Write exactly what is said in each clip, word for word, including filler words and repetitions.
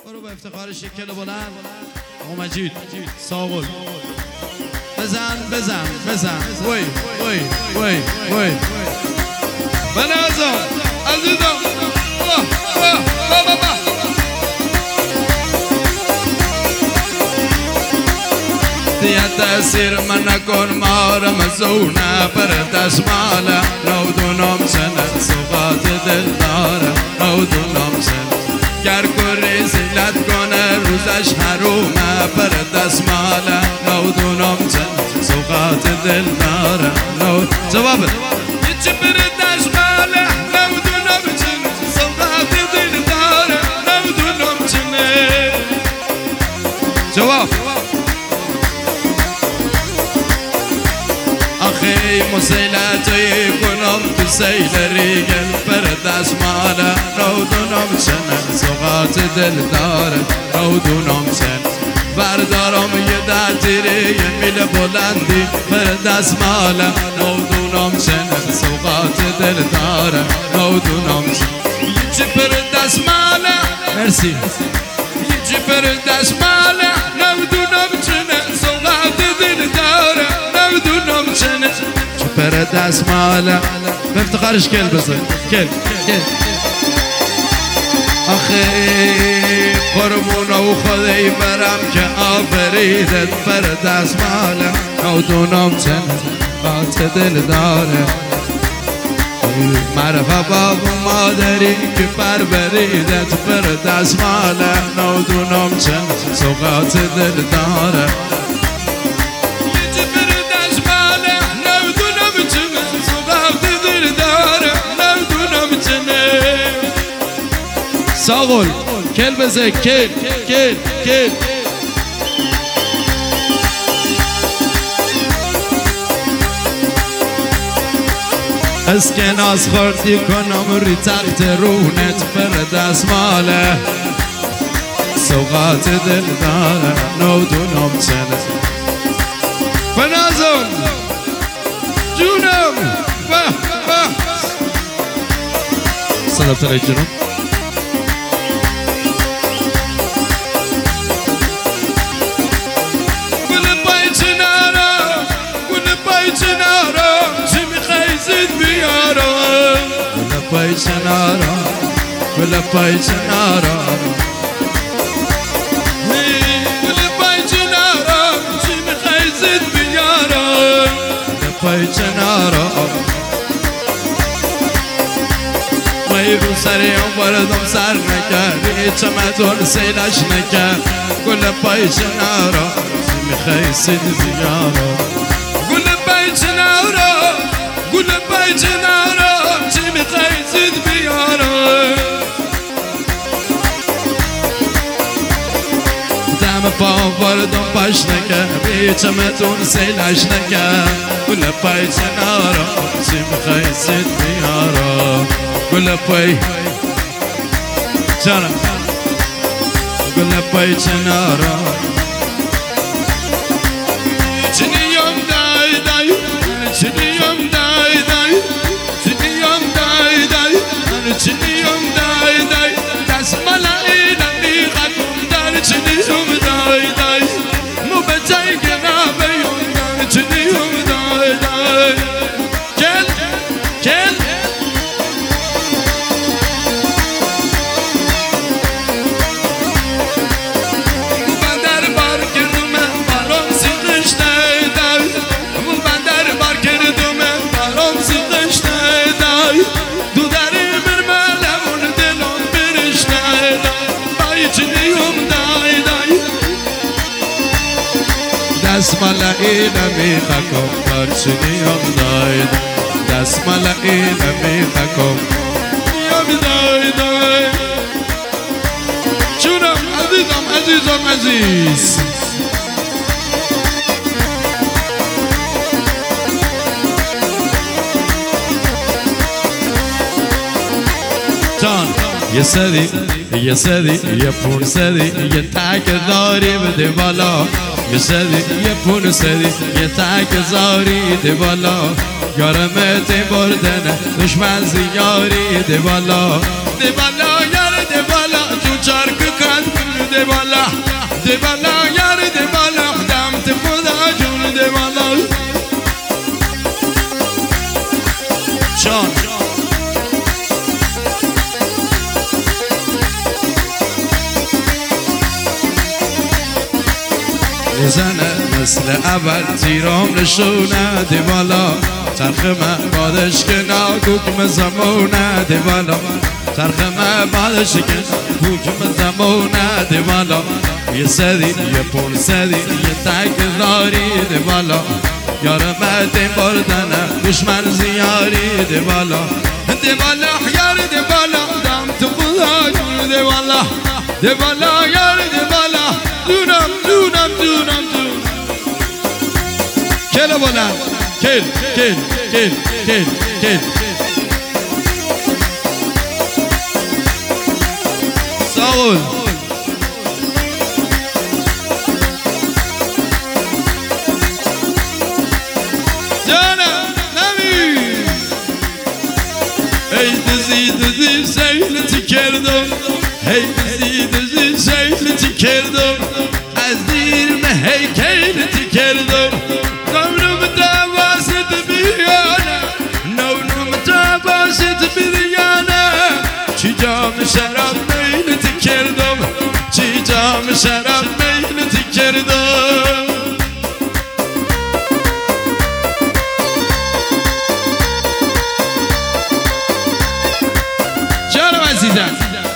برو با افتخار شکل بلند آقا مجید ساغل بزن بزن بزن وی وی وی وی بنازم عزیزم بابا بابا بابا دیت تأثیر من نکن مارم زونه پر دشماله نودونم سنه صفات دل داره نودونم سنه گر کری زیلت کنه روزش حرومه پر دستماله نودونم سنه صفات دل داره نو جواب یچی پر دشماله نودونم سنه صفات دل داره نودونم سنه جواب آخی مسیلتی کنم تو سیل ریگل پر دستماله نودونم سنه سوقات دل داره نودونم سنه بردارم یه در تیری یه میل بلندی پر دستماله نودونم سنه سوقات دل داره نودونم سنه یچی پر دستماله مرسی یچی پر دستماله نودونم سنه سوقات دل داره نودونم سنه چه پر دستماله به افتخارش کل بزن کل کل آخی قربون و خدای برم که آفریدت پر دستماله نودونم سنه بات دل داره مرفا باب مادری که پروریدت پر دستماله نودونم سنه سوقات دل داره ساغل کل بزه کل کل کل از که ناز خوردی کنم ری تخت رونت پر دستماله سوقات دل داره نودونم سنه فنازم جونم به به صدب تره جونم پای چنارا گل پای چنارا گل پای چنارا چی میخوای زد بیارا گل پای چنارا مایی رو سریم بردم سر نکردی چمتون سیلش نکرد گل پای چنارا چی میخوای زد بیارا گل پای چنارا گل پای چنارا چی میخوای زد بیارا دم پا بردم پاش نکرد بی چمتون سیلش نکرد گل پای چنارا چی میخوای زد بیارا گل پای چنارا گل پای چنارا چنیم دای دای چنیم دای دای چنیم دای دای چنیم دای دای دست ملایی نمیخوام در چنیم دای دای مو به جای گنابیون در چنیم دای دای کل کل بندر بار کردم بالام سیخش دای دای مو بندر بار کردم بالام سیخش دای دای دو دری برمالمون دلون برش دای دای بای چنیم دای دای دست ملایی نمیخوام در چنیم دای دای دست ملایی نمیخوام نیم دای دای چونم عزیزم عزیزم عزیز جان یه سری یه سری یه پون سری یه تک داری بده بالا یه سری یه پون سری یه تک زاری ده بالا یارمت بردن دشمن زیاری ده بالا ده بالا یار ده بالا جو چارک کن بزنه مثل اول تیرام نشونه دی بالا چرخ من بادش که ناکوکم زمونه دی بالا چرخ من بادش که ناکوکم زمونه دی بالا یه سری یه پول سری یه تکراری دی بالا یارم دی بردنه دشمن زیاری دی بالا دی بالا یار دی بالا دم تو خدا دی بالا دی بالا یار دی بالا دونم دونم دونم دونم کل بلند کل کل کل کل کل ساول جانم نمی ای دزی دزی سیلتی کردم ای دزی دزی سیلتی کردم از دیرم هیکلتی کردم نونم تواست بیانه نونم تواست بیانه چی جام شراب میلتی کردم چی جام شراب میلتی کردم جانم عزیزم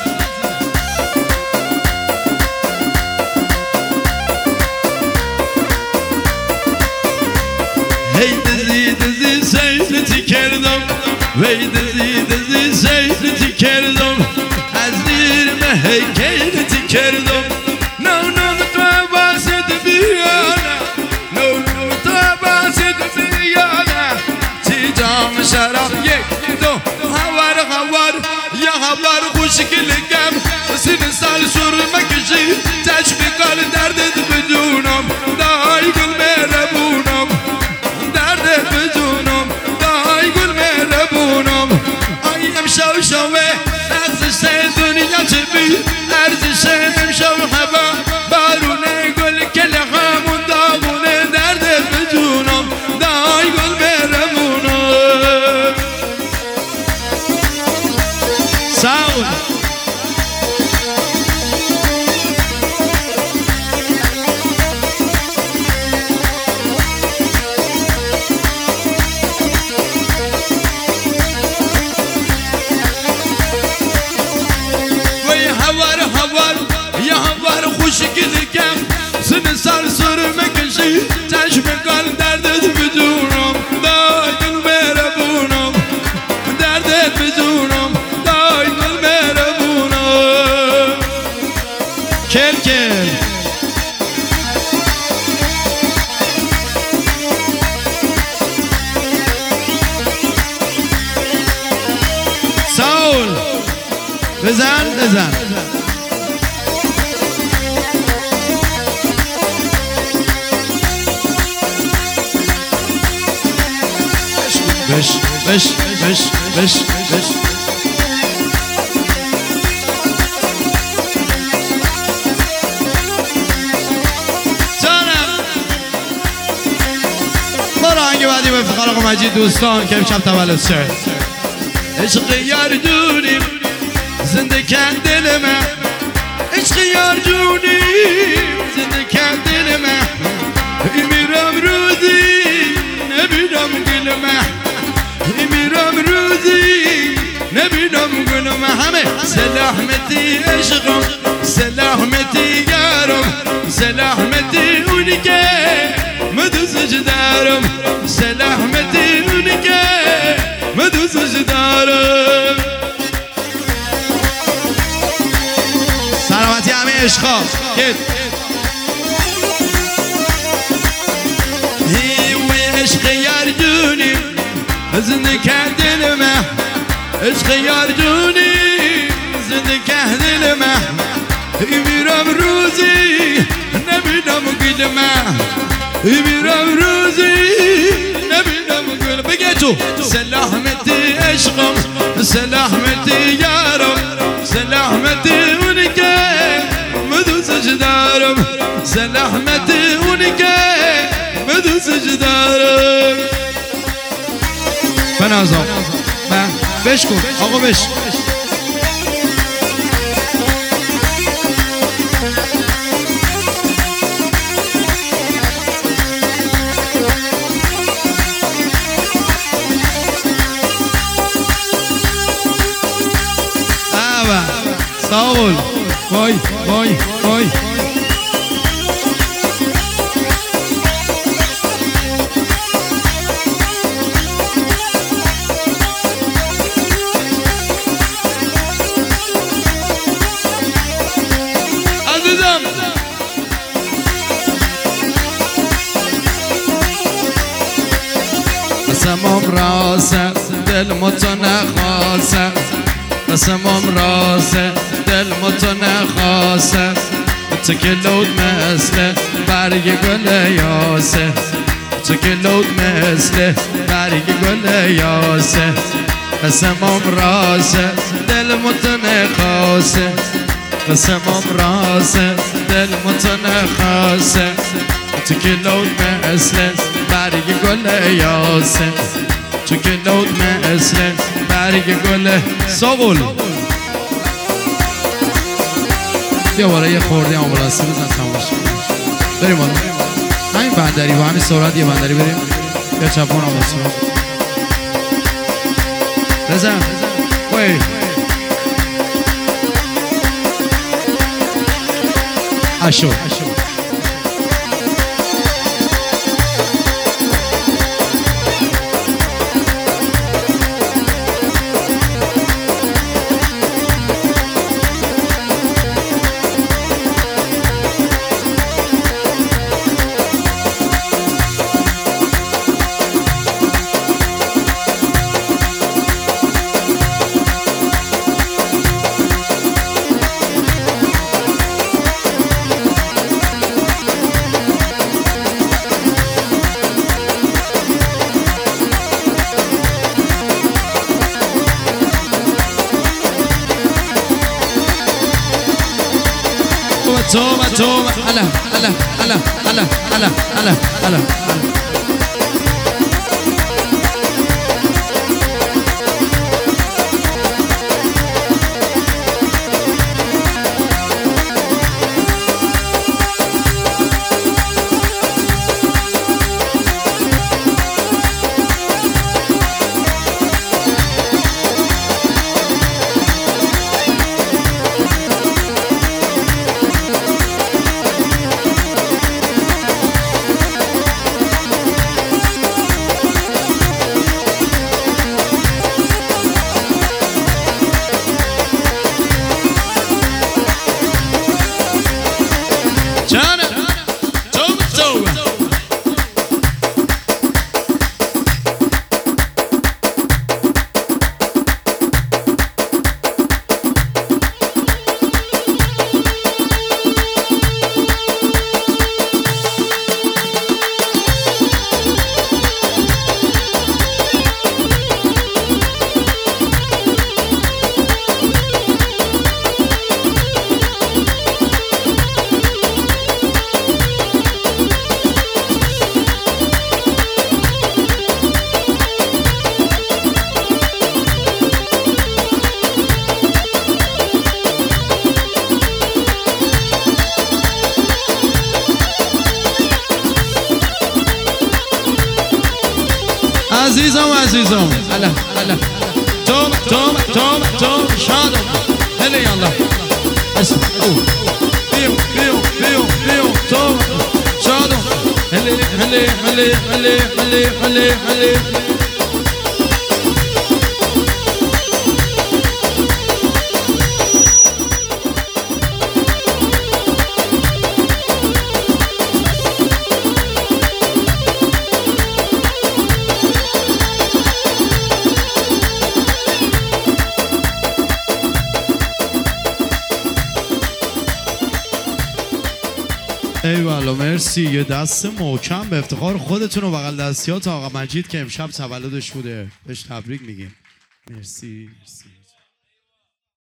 هی دزی دزی سیلتی کردم وی دزی دزی سیلتی کردم از دیرم هیکلتی کردم نونم تو باسد بیانه نونم تو باسد بیانه چی جام شراب یک دو هوار هوار یا هوار خوشگلگم سین سال سر مکشی تشق کال دردت بدونم دای گل مهربونم دردت بدونم دای گل مهربونم آیم شو شوه ارزش دنیا چه بی ارزش امشو هوا بارونه گل کل همون داغونه دردت بدونم دای گل مهربونم ساول خوشگلگم سن سال سر مکشی چشم کال دردت بدونم دای گل مهربونم دردت بدونم دای گل مهربونم کل کل ساول بزن بزن بش بش بش بش بش جانم برو آهنگ بعدی به افتخار آقا مجید دوستان که امشب تولد شد عشق یار جونیم زنده کن دل من عشق یار جونیم زنده کن دل من میرم روزی نبینم گل من میرم روزی نبینم گلم همه سلامتی عشقم سلامتی یارم سلامتی اونی که مدوزش دارم سلامتی اونی که مدوزش دارم سلامتی همه عشقا هی عشق یار جونی زنده کردل من عشق یار جونی زنده کردل من میرم روزی نبینم گل من میرم روزی نبینم گل بگه تو سلامتی عشقم سلامتی یارم سلامتی اونی که مدوزش دارم سلامتی اونی که مدوزش دارم بنازم من بش کن آقا بش وای وای وای عزیزم قسمم راسه دل متونه خاصه قسمم راسه دل متونه خاصه تو که لود مثل برگ گل یاسه تو که لود مثل برگ گل یاسه قسمم راسه دل متونه خاصه قسمم راسه دل متونه خاصه تو که لود مثل برگ گل یاسه تو که لود مثل برگ گل ساقل بیا بالا یه خورده آمبولانسی بزن تماش بریم بالا همین بندری با همین سرعت یه بندری بریم یا چپون آمبولانسی بزن وی اشو توبة توبة هلا هلا هلا هلا هلا هلا هلا عزیزم عزیزم هلا هلا توبه توبه توبه توبه شادم هلا یالا اسم او بیو بیو بیو بیو توبه شادم هلا هلا هلا هلا هلا هلا هلا ایوالا مرسی. یه دست محکم به افتخار خودتون و بغل دستیات آقا مجید که امشب تولدش بوده بهش تبریک میگیم. مرسی مرسی.